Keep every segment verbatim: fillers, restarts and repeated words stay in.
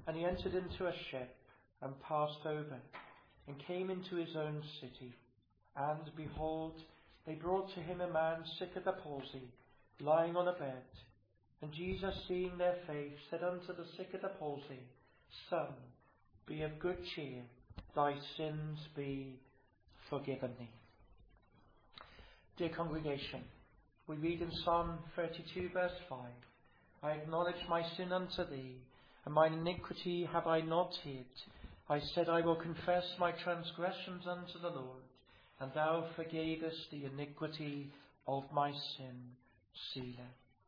And he entered into a ship and passed over, and came into his own city. And behold, they brought to him a man sick of the palsy, lying on a bed. And Jesus, seeing their faith, said unto the sick of the palsy, Son, be of good cheer, thy sins be forgiven thee. Dear congregation, we read in Psalm thirty-two verse five, I acknowledge my sin unto thee, and mine iniquity have I not hid. I said, I will confess my transgressions unto the Lord, and thou forgavest the iniquity of my sin. Selah.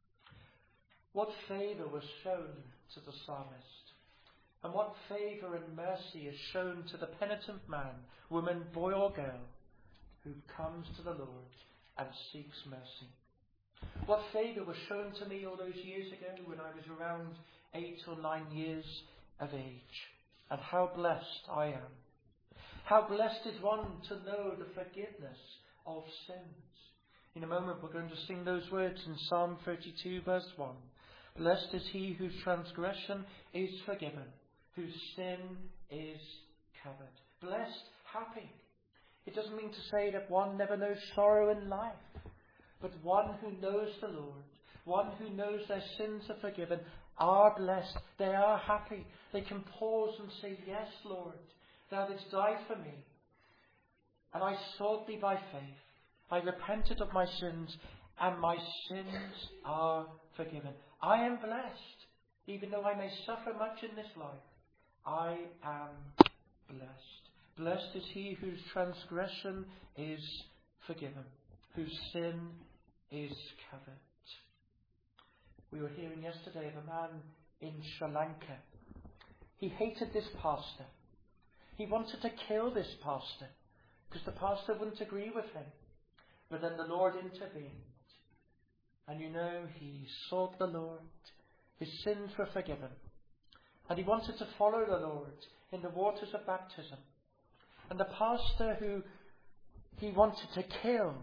What favour was shown to the psalmist, and what favour and mercy is shown to the penitent man, woman, boy or girl, who comes to the Lord and seeks mercy. What favour was shown to me all those years ago when I was around eight or nine years of age, and how blessed I am. How blessed is one to know the forgiveness of sins. In a moment we're going to sing those words in Psalm thirty-two verse one. Blessed is he whose transgression is forgiven, whose sin is covered. Blessed, happy. It doesn't mean to say that one never knows sorrow in life, but one who knows the Lord, one who knows their sins are forgiven, are blessed. They are happy. They can pause and say, yes, Lord, thou didst die for me, and I sought thee by faith. I repented of my sins, and my sins are forgiven. I am blessed, even though I may suffer much in this life. I am blessed. Blessed is he whose transgression is forgiven, whose sin is covered. We were hearing yesterday of a man in Sri Lanka. He hated this pastor. He wanted to kill this pastor because the pastor wouldn't agree with him. But then the Lord intervened. And you know, he sought the Lord. His sins were forgiven. And he wanted to follow the Lord in the waters of baptism. And the pastor who he wanted to kill,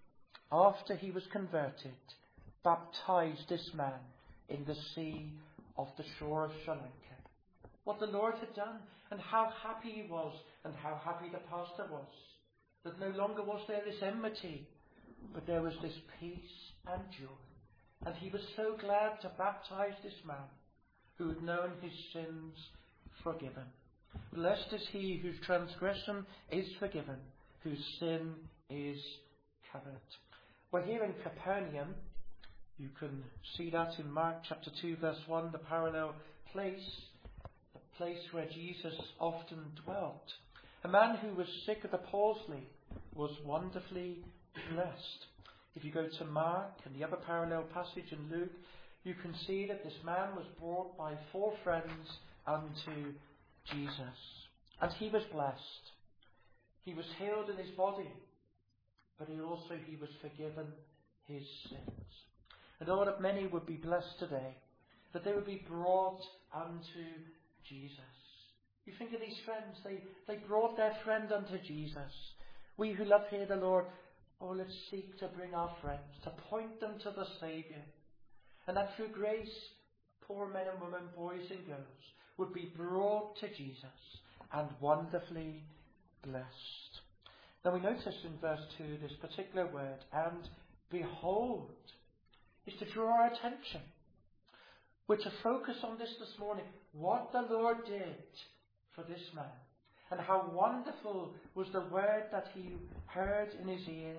after he was converted, baptized this man in the sea of the shore of Sri Lanka. What the Lord had done, and how happy he was, and how happy the pastor was. That no longer was there this enmity, but there was this peace and joy. And he was so glad to baptize this man who had known his sins forgiven. Blessed is he whose transgression is forgiven, whose sin is covered. We're here in Capernaum. You can see that in Mark chapter two verse one, the parallel place, the place where Jesus often dwelt. A man who was sick of the palsy was wonderfully blessed. If you go to Mark and the other parallel passage in Luke, you can see that this man was brought by four friends unto Jesus. And he was blessed. He was healed in his body, but he also he was forgiven his sins. And oh, that many would be blessed today, that they would be brought unto Jesus. You think of these friends, they, they brought their friend unto Jesus. We who love here the Lord, oh, let's seek to bring our friends, to point them to the Saviour. And that through grace, poor men and women, boys and girls, would be brought to Jesus and wonderfully blessed. Now we notice in verse two this particular word, and behold, is to draw our attention. We're to focus on this this morning, what the Lord did for this man, and how wonderful was the word that he heard in his ear.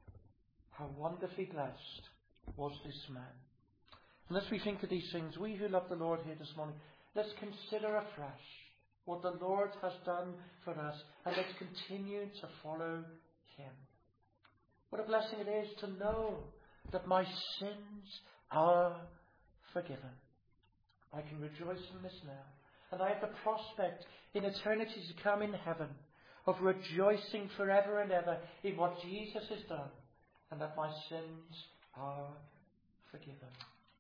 How wonderfully blessed was this man. And as we think of these things, we who love the Lord here this morning, let's consider afresh what the Lord has done for us, and let's continue to follow him. What a blessing it is to know that my sins are forgiven. I can rejoice in this now. And I have the prospect in eternity to come in heaven of rejoicing forever and ever in what Jesus has done, and that my sins are forgiven.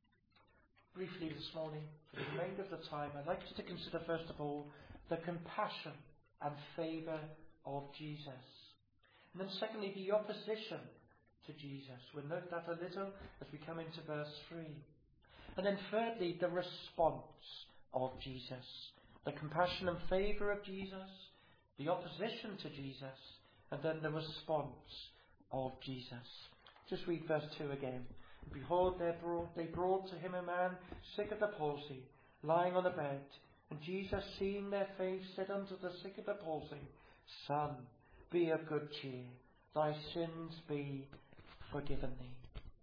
Briefly this morning, for the remainder of the time, I'd like you to consider first of all the compassion and favour of Jesus. And then secondly, the opposition to Jesus. We'll note that a little as we come into verse three. And then thirdly, the response of Jesus. The compassion and favour of Jesus, the opposition to Jesus, and then the response of Jesus. Just read verse two again. Behold, they brought, they brought to him a man sick of the palsy, lying on a bed. And Jesus, seeing their faith, said unto the sick of the palsy, Son, be of good cheer, thy sins be forgiven thee.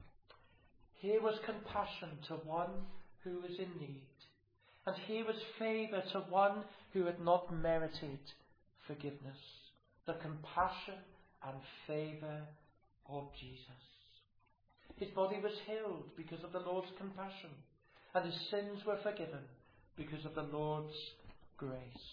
Here was compassion to one who was in need, and here was favour to one who had not merited forgiveness. The compassion and favour of Jesus. His body was healed because of the Lord's compassion, and his sins were forgiven because of the Lord's grace.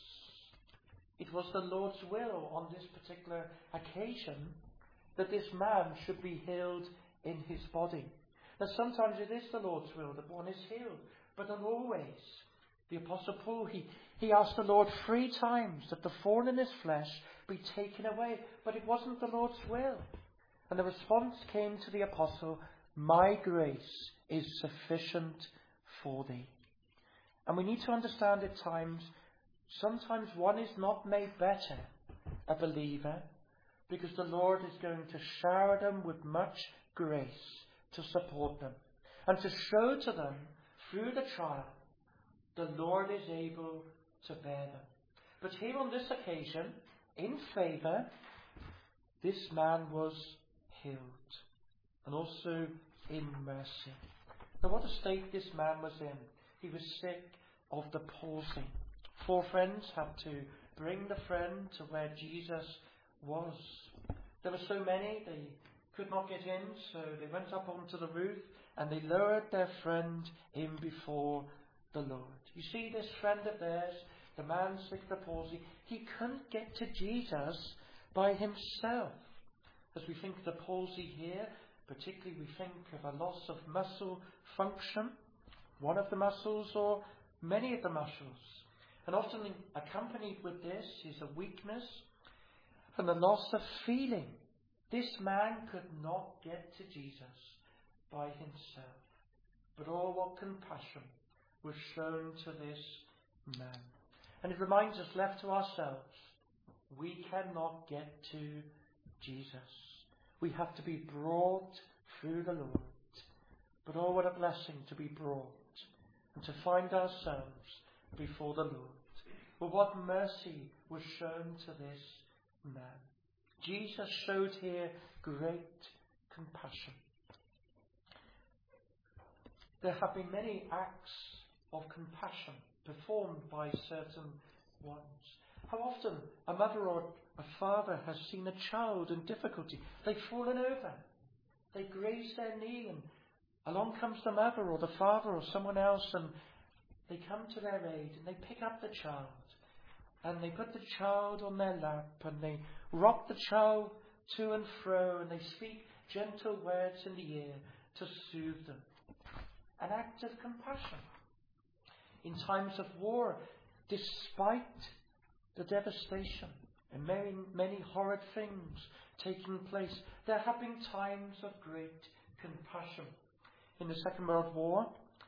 It was the Lord's will on this particular occasion that this man should be healed in his body. Now sometimes it is the Lord's will that one is healed, but not always. The Apostle Paul, he, he asked the Lord three times that the thorn in his flesh be taken away, but it wasn't the Lord's will. And the response came to the Apostle, my grace is sufficient for thee. And we need to understand at times, sometimes one is not made better, a believer, because the Lord is going to shower them with much grace to support them and to show to them through the trial the Lord is able to bear them. But here on this occasion, in favour, this man was healed, and also in mercy. Now what a state this man was in. He was sick of the palsy. Four friends had to bring the friend to where Jesus was. There were so many, they could not get in, so they went up onto the roof and they lowered their friend in before the Lord. You see, this friend of theirs, the man sick of the palsy, he couldn't get to Jesus by himself. As we think of the palsy here, particularly we think of a loss of muscle function, one of the muscles or many of the muscles. And often accompanied with this is a weakness and the loss of feeling. This man could not get to Jesus by himself. But oh, what compassion was shown to this man. And it reminds us, left to ourselves, we cannot get to Jesus. We have to be brought through the Lord. But oh, what a blessing to be brought and to find ourselves before the Lord. Well, what mercy was shown to this man. Jesus showed here great compassion. There have been many acts of compassion performed by certain ones. How often a mother or a father has seen a child in difficulty. They've fallen over. They graze their knee and along comes the mother or the father or someone else and they come to their aid and they pick up the child and they put the child on their lap and they rock the child to and fro and they speak gentle words in the ear to soothe them. An act of compassion. In times of war, despite the devastation and many, many horrid things taking place, there have been times of great compassion. In the Second World War,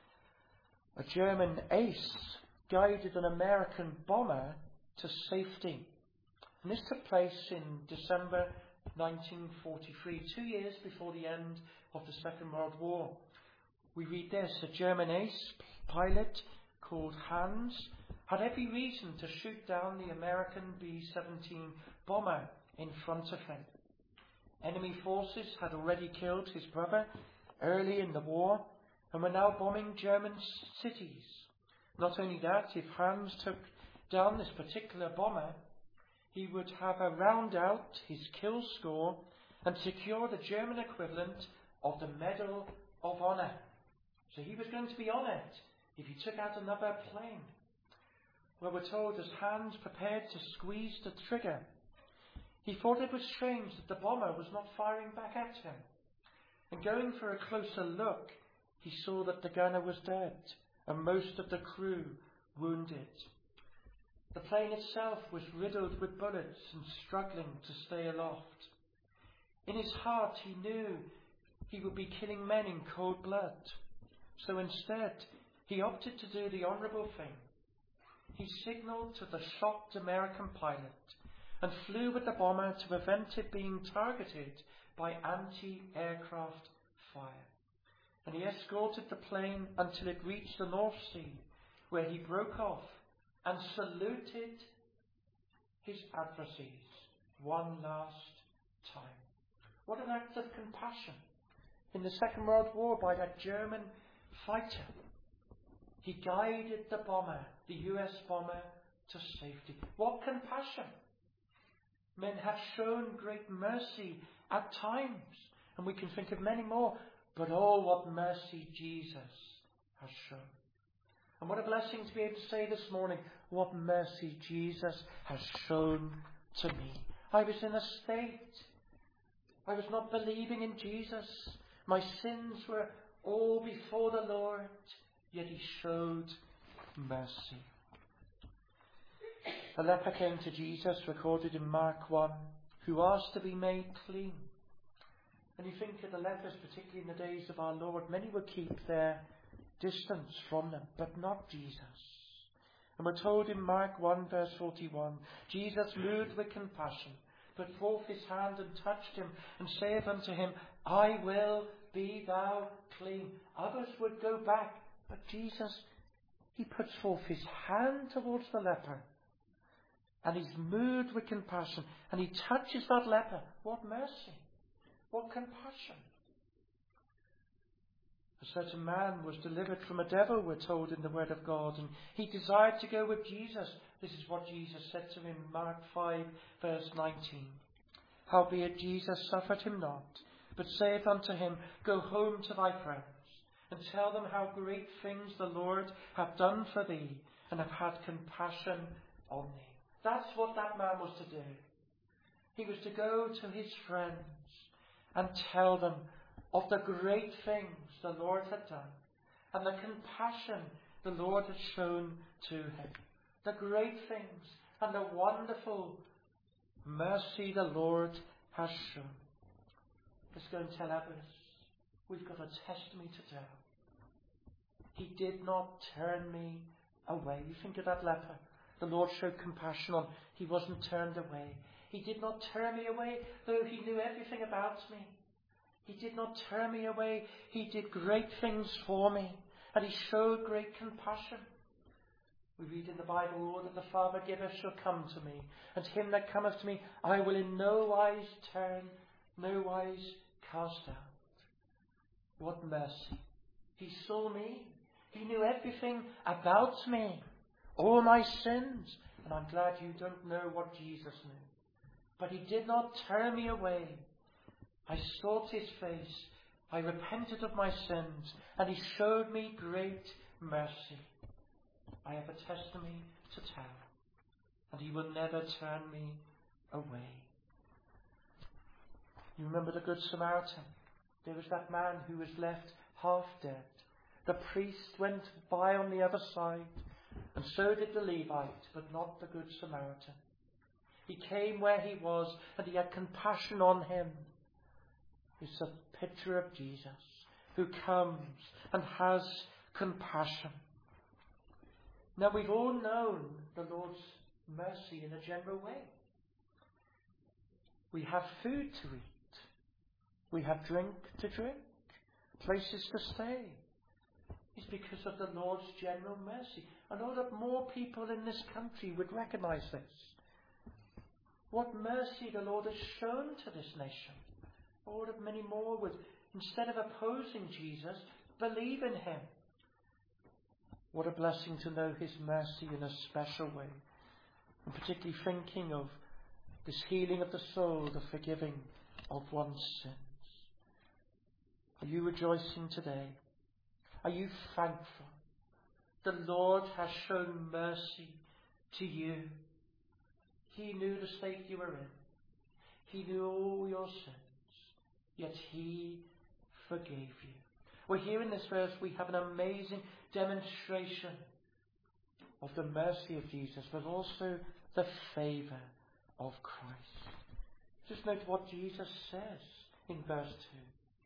a German ace guided an American bomber to safety. And this took place in December nineteen forty-three, two years before the end of the Second World War. We read this, a German ace pilot called Hans had every reason to shoot down the American B seventeen bomber in front of him. Enemy forces had already killed his brother early in the war and were now bombing German cities. Not only that, if Hans took down this particular bomber, he would have a round out his kill score and secure the German equivalent of the Medal of Honor. So he was going to be honoured if he took out another plane. Well, we're told as Hans prepared to squeeze the trigger, he thought it was strange that the bomber was not firing back at him. And going for a closer look, he saw that the gunner was dead and most of the crew wounded. The plane itself was riddled with bullets and struggling to stay aloft. In his heart he knew he would be killing men in cold blood. So instead, he opted to do the honourable thing. he signalled to the shocked American pilot and flew with the bomber to prevent it being targeted by anti-aircraft fire. And he escorted the plane until it reached the North Sea, where he broke off and saluted his adversaries one last time. What an act of compassion in the Second World War by that German fighter. He guided the bomber, the U S bomber, to safety. What compassion! Men have shown great mercy at times, and we can think of many more, but oh, what mercy Jesus has shown. And what a blessing to be able to say this morning, what mercy Jesus has shown to me. I was in a state. I was not believing in Jesus. My sins were all before the Lord, yet he showed mercy. A leper came to Jesus, recorded in Mark one, who asked to be made clean. And you think of the lepers, particularly in the days of our Lord, many would keep their distance from them, but not Jesus. And we're told in Mark one verse forty-one, Jesus, moved with compassion, put forth his hand and touched him, and saith unto him, I will, be thou clean. Others would go back, but Jesus, he puts forth his hand towards the leper, and he's moved with compassion, and he touches that leper. What mercy! What compassion! A certain man was delivered from a devil, we're told in the Word of God, and he desired to go with Jesus. This is what Jesus said to him in Mark five, verse nineteen. Howbeit Jesus suffered him not, but saith unto him, Go home to thy friends, and tell them how great things the Lord hath done for thee, and hath had compassion on thee. That's what that man was to do. He was to go to his friends and tell them of the great things the Lord had done, and the compassion the Lord had shown to him. The great things and the wonderful mercy the Lord has shown. Let's go and tell others. We've got a testimony to tell. He did not turn me away. You think of that leper. The Lord showed compassion on. He wasn't turned away. He did not turn me away, though he knew everything about me. He did not turn me away. He did great things for me, and he showed great compassion. We read in the Bible, all that the Father giveth shall come to me, and him that cometh to me I will in no wise turn, no wise cast out. What mercy. He saw me. He knew everything about me, all my sins, and I'm glad you don't know what Jesus knew. But he did not turn me away. I sought his face. I repented of my sins, and he showed me great mercy. I have a testimony to tell, and he will never turn me away. You remember the Good Samaritan? There was that man who was left half dead. The priest went by on the other side, and so did the Levite, but not the Good Samaritan. He came where he was, and he had compassion on him. It's a picture of Jesus, who comes and has compassion. Now, we've all known the Lord's mercy in a general way. We have food to eat. We have drink to drink. Places to stay. It's because of the Lord's general mercy. I know that more people in this country would recognize this. What mercy the Lord has shown to this nation. Oh, that many more would, instead of opposing Jesus, believe in him. What a blessing to know his mercy in a special way. And particularly thinking of this healing of the soul, the forgiving of one's sins. Are you rejoicing today? Are you thankful? The Lord has shown mercy to you. He knew the state you were in. He knew all your sins. Yet he forgave you. Well, here in this verse we have an amazing demonstration of the mercy of Jesus, but also the favour of Christ. Just note what Jesus says in verse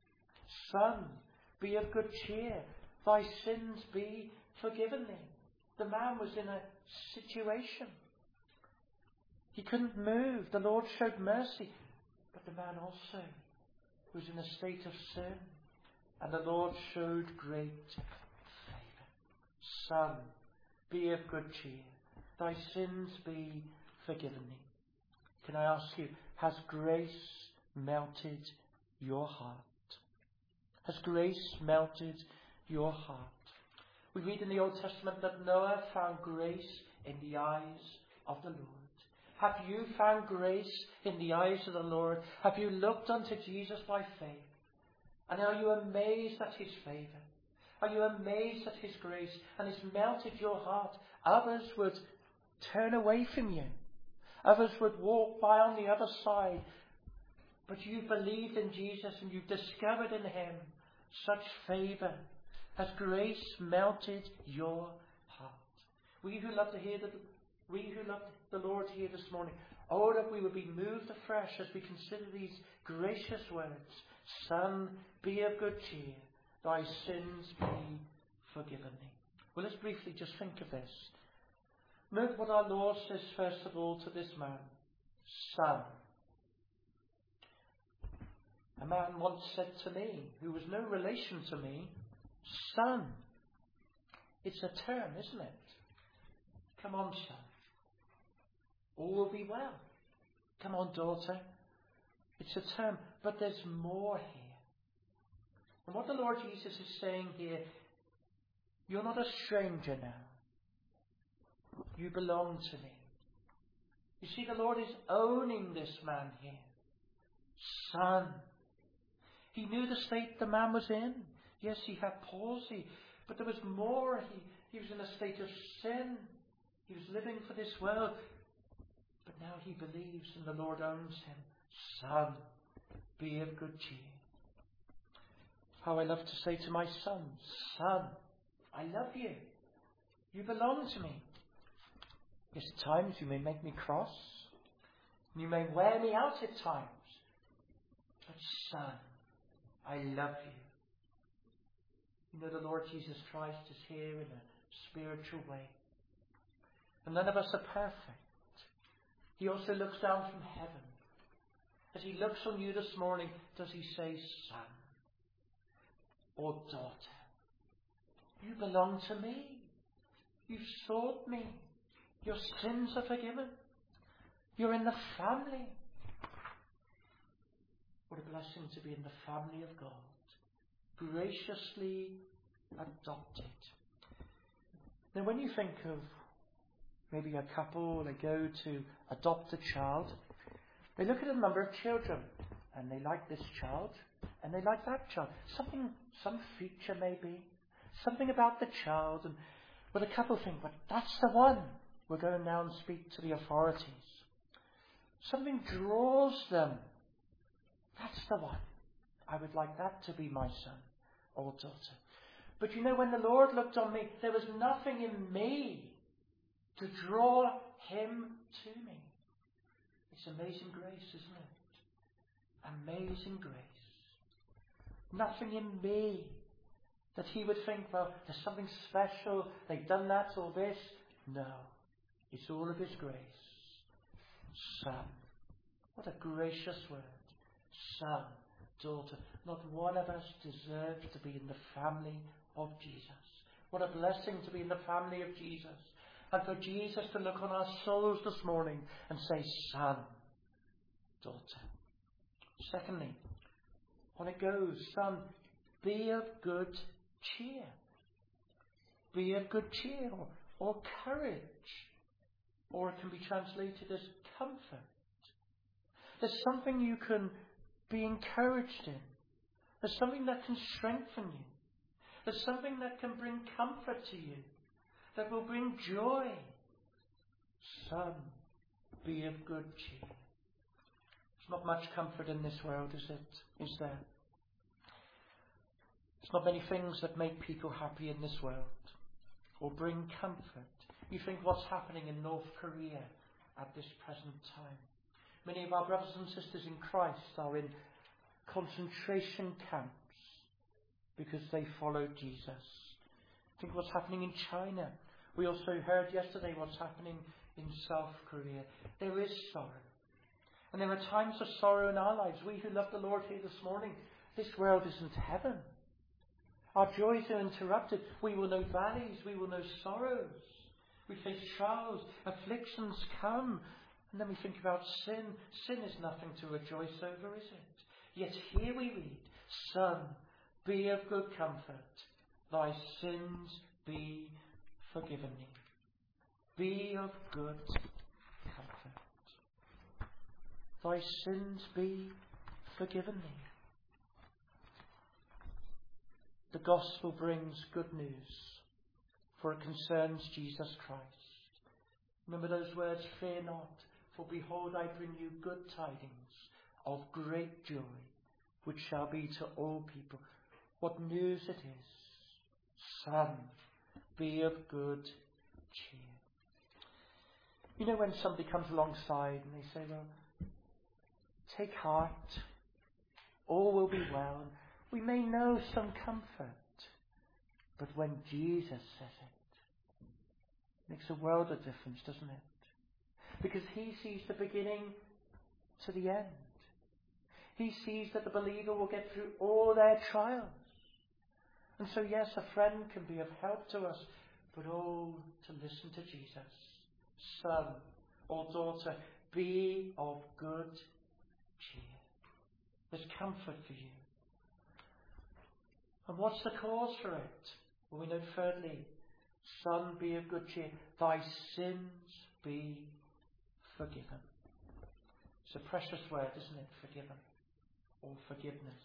two. Son, be of good cheer. Thy sins be forgiven thee. The man was in a situation. He couldn't move. The Lord showed mercy. But the man also was in a state of sin. And the Lord showed great favour. Son, be of good cheer. Thy sins be forgiven thee. Can I ask you, has grace melted your heart? Has grace melted your heart? We read in the Old Testament that Noah found grace in the eyes of the Lord. Have you found grace in the eyes of the Lord? Have you looked unto Jesus by faith? And are you amazed at his favour? Are you amazed at his grace? And it's melted your heart. Others would turn away from you. Others would walk by on the other side. But you've believed in Jesus and you've discovered in him such favour. Has grace melted your heart? We who love to hear the, we who love the Lord here this morning, oh, that we would be moved afresh as we consider these gracious words. Son, be of good cheer. Thy sins be forgiven thee. Well, let's briefly just think of this. Note what our Lord says first of all to this man. Son. A man once said to me, who was no relation to me, son. It's a term, isn't it? Come on, son. All will be well. Come on, daughter. It's a term, but there's more here. And what the Lord Jesus is saying here, you're not a stranger now. You belong to me. You see, the Lord is owning this man here. Son. He knew the state the man was in. Yes, he had palsy, but there was more. He, he was in a state of sin. He was living for this world. But now he believes and the Lord owns him. Son, be of good cheer. How I love to say to my son, son, I love you. You belong to me. Yes, at times you may make me cross. You may wear me out at times. But son, I love you. You know, the Lord Jesus Christ is here in a spiritual way. And none of us are perfect. He also looks down from heaven. As he looks on you this morning, does he say, son or daughter? You belong to me. You've sought me. Your sins are forgiven. You're in the family. What a blessing to be in the family of God. Graciously adopted. Now when you think of maybe a couple, they go to adopt a child, they look at a number of children and they like this child and they like that child. Something, some feature maybe, something about the child, and well, the couple think, but that's the one. We're going now and speak to the authorities. Something draws them. That's the one. I would like that to be my son or daughter. But you know, when the Lord looked on me, there was nothing in me to draw him to me. It's amazing grace, isn't it? Amazing grace. Nothing in me that he would think, well, there's something special, they've done that or this. No. It's all of his grace. Son. What a gracious word. Son, daughter. Not one of us deserves to be in the family of Jesus. What a blessing to be in the family of Jesus. And for Jesus to look on our souls this morning and say, son, daughter. Secondly, on it goes, son, be of good cheer. Be of good cheer or, or courage. Or it can be translated as comfort. There's something you can be encouraged in. There's something that can strengthen you. There's something that can bring comfort to you. That will bring joy. Son, be of good cheer. There's not much comfort in this world, is it? Is there? There's not many things that make people happy in this world. Or bring comfort. You think what's happening in North Korea at this present time. Many of our brothers and sisters in Christ are in concentration camps because they followed Jesus. Think what's happening in China, We also heard yesterday what's happening in South Korea. There is sorrow. And there are times of sorrow in our lives. We who love the Lord here this morning, this world isn't heaven. Our joys are interrupted. We will know valleys. We will know sorrows. We face trials. Afflictions come. And then we think about sin. Sin is nothing to rejoice over, is it? Yet here we read, Son, be of good comfort. Thy sins be forgiven thee. Be of good comfort. Thy sins be forgiven thee. The gospel brings good news, for it concerns Jesus Christ. Remember those words, fear not, for behold I bring you good tidings of great joy, which shall be to all people. What news it is. Son, be of good cheer. You know when somebody comes alongside and they say, well, take heart, all will be well. We may know some comfort, but when Jesus says it, it makes a world of difference, doesn't it? Because he sees the beginning to the end. He sees that the believer will get through all their trials. And so yes, a friend can be of help to us, but oh, to listen to Jesus. Son or daughter, be of good cheer. There's comfort for you. And what's the cause for it? Well, we know thirdly, Son, be of good cheer. Thy sins be forgiven. It's a precious word, isn't it? Forgiven. Or forgiveness.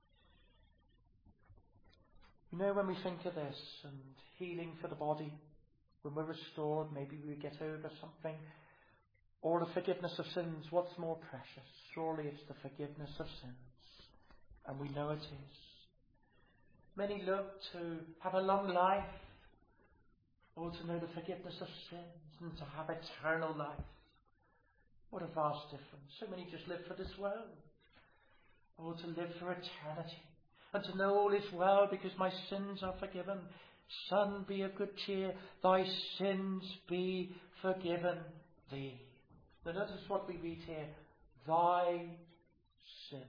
You know, when we think of this and healing for the body, when we're restored, maybe we get over something, or the forgiveness of sins, what's more precious? Surely it's the forgiveness of sins. And we know it is. Many look to have a long life, or to know the forgiveness of sins, and to have eternal life. What a vast difference. So many just live for this world, or to live for eternity, and to know all is well because my sins are forgiven. Son, be of good cheer, thy sins be forgiven thee. Now notice what we read here, thy sins.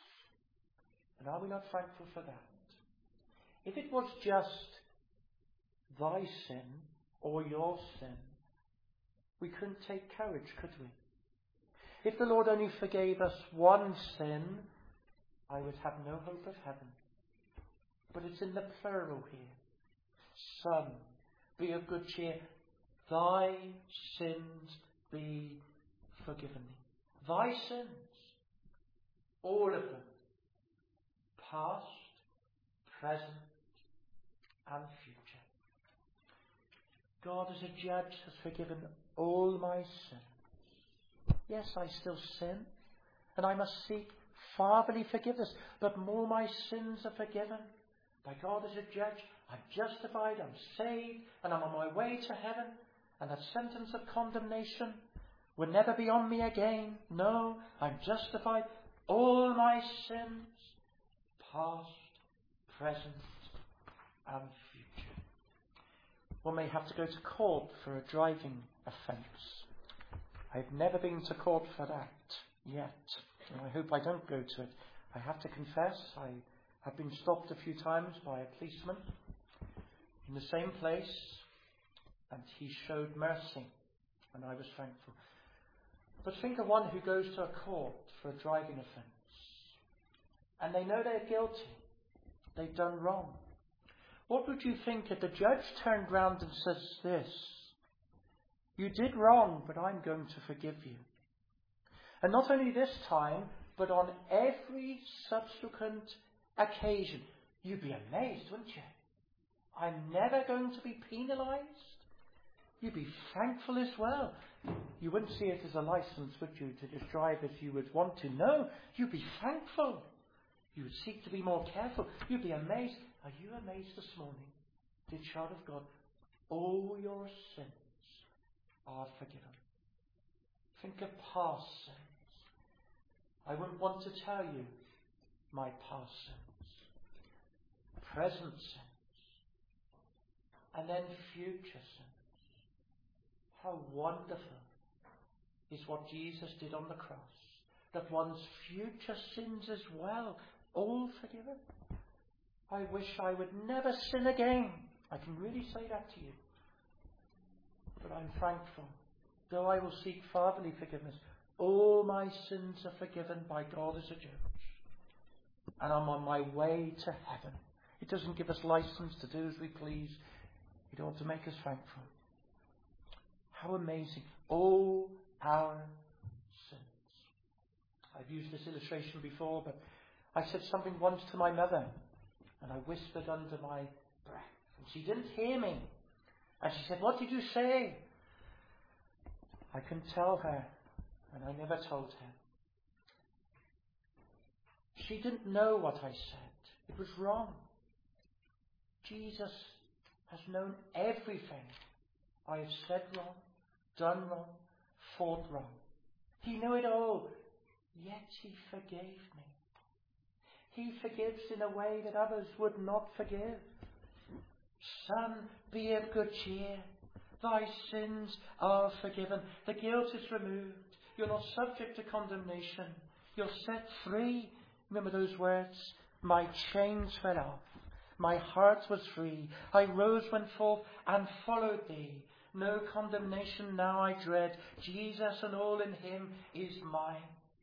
And are we not thankful for that? If it was just thy sin or your sin, we couldn't take courage, could we? If the Lord only forgave us one sin, I would have no hope of heaven. But it's in the plural here. Son, be of good cheer. Thy sins be forgiven thee. Thy sins, all of them, past, present, and future. God as a judge has forgiven all my sins. Yes, I still sin, and I must seek fatherly forgiveness, but more my sins are forgiven. By God as a judge, I'm justified, I'm saved, and I'm on my way to heaven, and that sentence of condemnation will never be on me again. No, I'm justified. All my sins, past, present, and future. One may have to go to court for a driving offence. I've never been to court for that yet. And I hope I don't go to it. I have to confess, I have been stopped a few times by a policeman in the same place, and he showed mercy, and I was thankful. But think of one who goes to a court for a driving offence, and they know they're guilty. They've done wrong. What would you think if the judge turned round and says this? You did wrong, but I'm going to forgive you. And not only this time, but on every subsequent occasion. You'd be amazed, wouldn't you? I'm never going to be penalised. You'd be thankful as well. You wouldn't see it as a licence, would you, to just drive as you would want to? No, you'd be thankful. You would seek to be more careful. You'd be amazed. Are you amazed this morning, dear child of God? All your sins are forgiven. Think of past sins. I wouldn't want to tell you my past sins, present sins, and then future sins. How wonderful is what Jesus did on the cross, that one's future sins as well, all forgiven. I wish I would never sin again. I can really say that to you. But I'm thankful. Though I will seek fatherly forgiveness, all my sins are forgiven by God as a judge. And I'm on my way to heaven. It doesn't give us license to do as we please. It ought to make us thankful. How amazing. All our sins. I've used this illustration before, but I said something once to my mother, and I whispered under my breath, and she didn't hear me. And she said, "What did you say?" I couldn't tell her, and I never told her. She didn't know what I said. It was wrong. Jesus has known everything I have said wrong, done wrong, thought wrong. He knew it all, yet he forgave me. He forgives in a way that others would not forgive. Son, be of good cheer. Thy sins are forgiven. The guilt is removed. You're not subject to condemnation. You're set free. Remember those words? My chains fell off. My heart was free. I rose, went forth, and followed thee. No condemnation now I dread. Jesus and all in him is mine.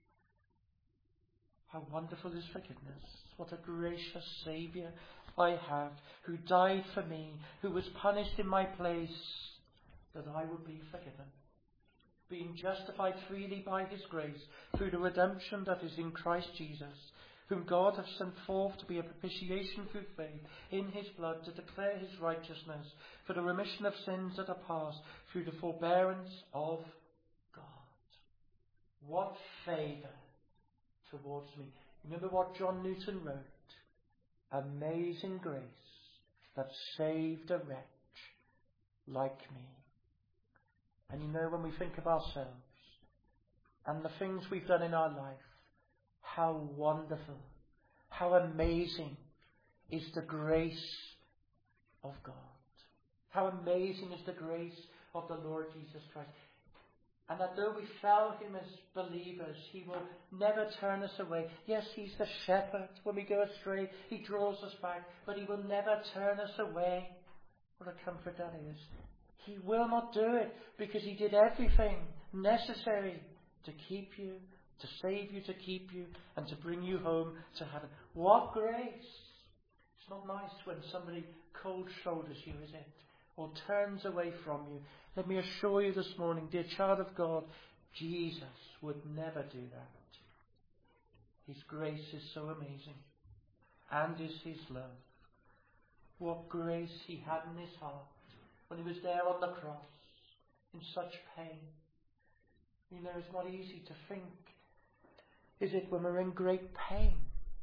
How wonderful is forgiveness. What a gracious Saviour I have, who died for me, who was punished in my place, that I would be forgiven. Being justified freely by his grace, through the redemption that is in Christ Jesus, whom God hath sent forth to be a propitiation through faith in his blood, to declare his righteousness, for the remission of sins that are past, through the forbearance of God. What favour towards me. Remember what John Newton wrote? Amazing grace that saved a wretch like me. And you know, when we think of ourselves and the things we've done in our life, how wonderful, how amazing is the grace of God. How amazing is the grace of the Lord Jesus Christ. And that though we fail him as believers, he will never turn us away. Yes, he's the shepherd. When we go astray, he draws us back, but he will never turn us away. What a comfort that is. He will not do it, because he did everything necessary to keep you, to save you, to keep you, and to bring you home to heaven. What grace! It's not nice when somebody cold shoulders you, is it? Or turns away from you. Let me assure you this morning, dear child of God, Jesus would never do that. His grace is so amazing, and is his love. What grace he had in his heart when he was there on the cross, in such pain. You know, it's not easy to think, is it, when we're in great pain?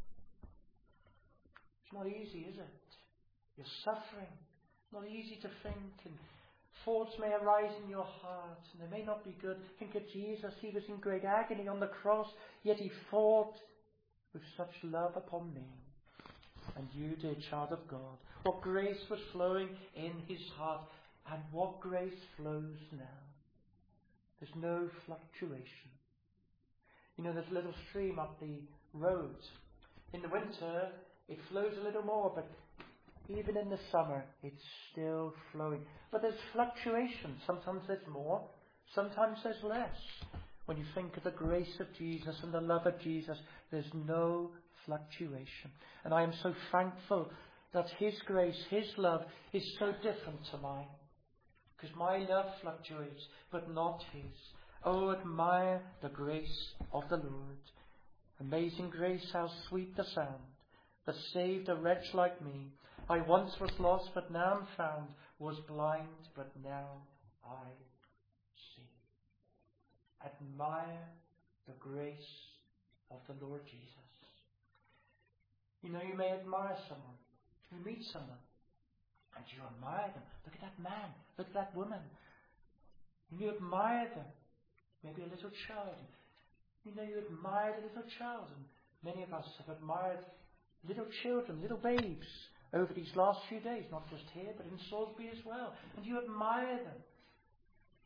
It's not easy, is it? You're suffering. Not easy to think, and thoughts may arise in your heart, and they may not be good. Think of Jesus. He was in great agony on the cross, yet he fought with such love upon me. And you, dear child of God, what grace was flowing in his heart, and what grace flows now. There's no fluctuation. You know, there's a little stream up the road. In the winter, it flows a little more, but even in the summer, it's still flowing. But there's fluctuation. Sometimes there's more, sometimes there's less. When you think of the grace of Jesus and the love of Jesus, there's no fluctuation. And I am so thankful that his grace, his love, is so different to mine. Because my love fluctuates, but not his. Oh, admire the grace of the Lord. Amazing grace, how sweet the sound that saved a wretch like me. I once was lost, but now am found, was blind, but now I see. Admire the grace of the Lord Jesus. You know, you may admire someone. You meet someone, and you admire them. Look at that man, look at that woman. And you admire them. Maybe a little child. You know, you admire the little child, and many of us have admired little children, little babes, over these last few days, not just here, but in Salisbury as well. And you admire them.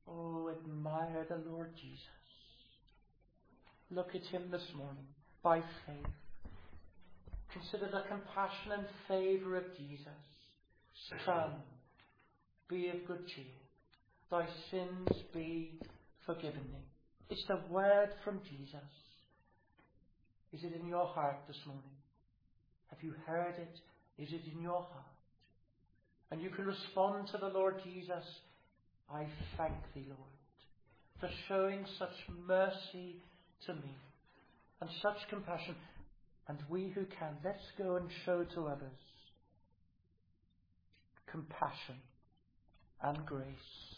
Oh, admire the Lord Jesus. Look at him this morning by faith. Consider the compassion and favour of Jesus. Son, be of good cheer. Thy sins be forgiven thee. It's the word from Jesus. Is it in your heart this morning? Have you heard it? Is it in your heart? And you can respond to the Lord Jesus. I thank thee, Lord, for showing such mercy to me and such compassion. And we who can, let's go and show to others compassion and grace.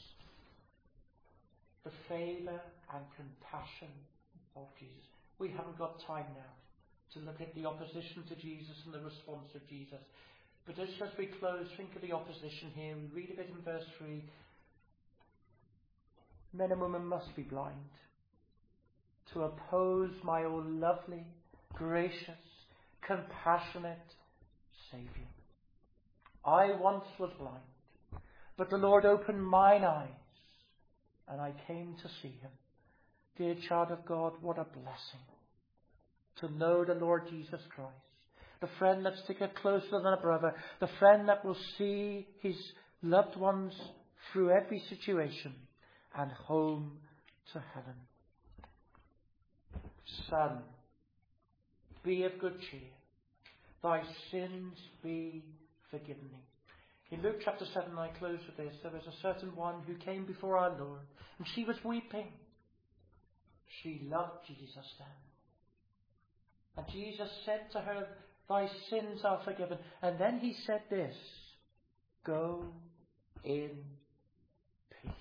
The favour and compassion of Jesus. We haven't got time now to look at the opposition to Jesus and the response of Jesus. But just as we close, think of the opposition here. We read of it in verse three. Men and women must be blind to oppose my oh lovely, gracious, compassionate Saviour. I once was blind, but the Lord opened mine eyes, and I came to see him. Dear child of God, what a blessing to know the Lord Jesus Christ, the friend that's sticking closer than a brother, the friend that will see his loved ones through every situation and home to heaven. Son, be of good cheer. Thy sins be forgiven thee. In Luke chapter seven, I close with this. There was a certain one who came before our Lord, and she was weeping. She loved Jesus then. And Jesus said to her, thy sins are forgiven. And then he said this, go in peace.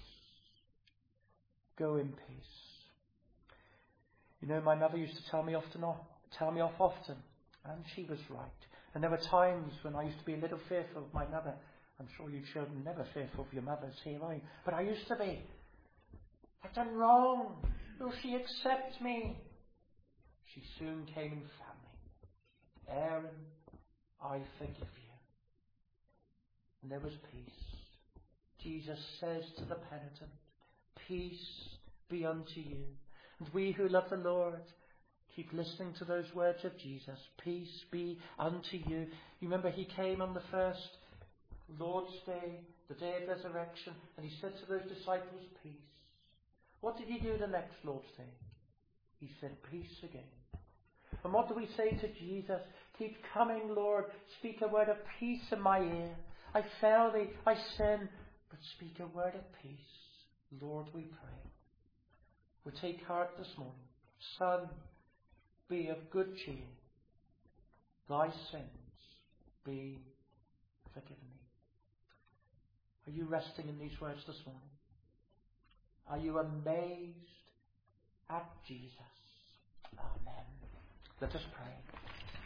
Go in peace. You know, my mother used to tell me often off, tell me off often, and she was right. And there were times when I used to be a little fearful of my mother. I'm sure you children are never fearful of your mothers here, are you? But I used to be. I've done wrong. Will she accept me? She soon came and found me. Aaron, I forgive you. And there was peace. Jesus says to the penitent, peace be unto you. And we who love the Lord, keep listening to those words of Jesus. Peace be unto you. You remember he came on the first Lord's Day, the day of resurrection, and he said to those disciples, peace. What did he do the next Lord's Day? He said, peace again. And what do we say to Jesus? Keep coming, Lord. Speak a word of peace in my ear. I fail thee, I sin, but speak a word of peace. Lord, we pray. We take heart this morning. Son, be of good cheer. Thy sins be forgiven thee. Are you resting in these words this morning? Are you amazed at Jesus? Amen. Let us pray.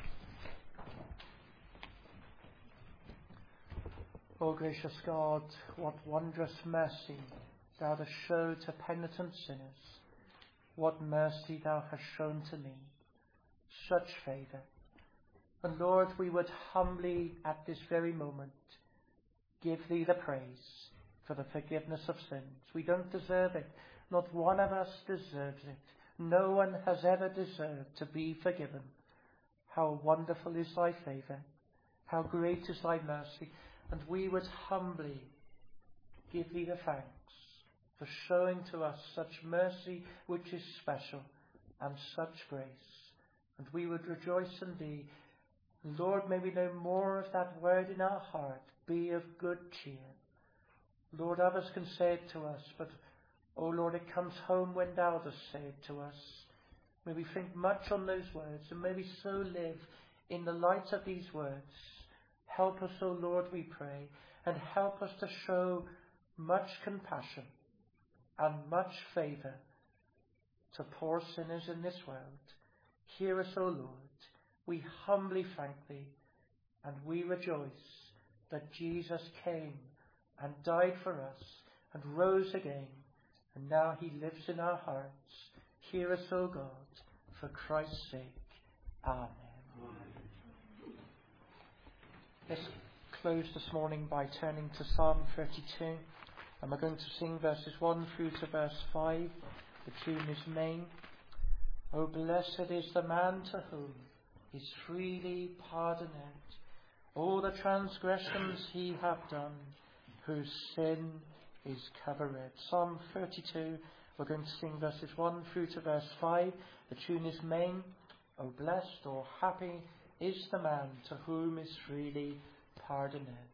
O gracious God, what wondrous mercy thou hast showed to penitent sinners. What mercy thou hast shown to me. Such favour. And Lord, we would humbly at this very moment give thee the praise for the forgiveness of sins. We don't deserve it. Not one of us deserves it. No one has ever deserved to be forgiven. How wonderful is thy favour. How great is thy mercy. And we would humbly give thee the thanks for showing to us such mercy which is special and such grace. And we would rejoice in thee. Lord, may we know more of that word in our heart. Be of good cheer. Lord, others can say it to us, but, oh Lord, it comes home when thou dost say it to us. May we think much on those words, and may we so live in the light of these words. Help us, O Lord, we pray, and help us to show much compassion and much favour to poor sinners in this world. Hear us, O Lord. We humbly thank thee, and we rejoice that Jesus came and died for us and rose again, and now he lives in our hearts. Hear us, O God, for Christ's sake. Amen. Let's close this morning by turning to Psalm thirty-two. And we're going to sing verses one through to verse five. The tune is Main. O blessed is the man to whom is freely pardoned all the transgressions he hath done, whose sin is covered. Psalm thirty-two, we're going to sing verses one through to verse five. The tune is Main. O blessed or happy is the man to whom is freely pardoned.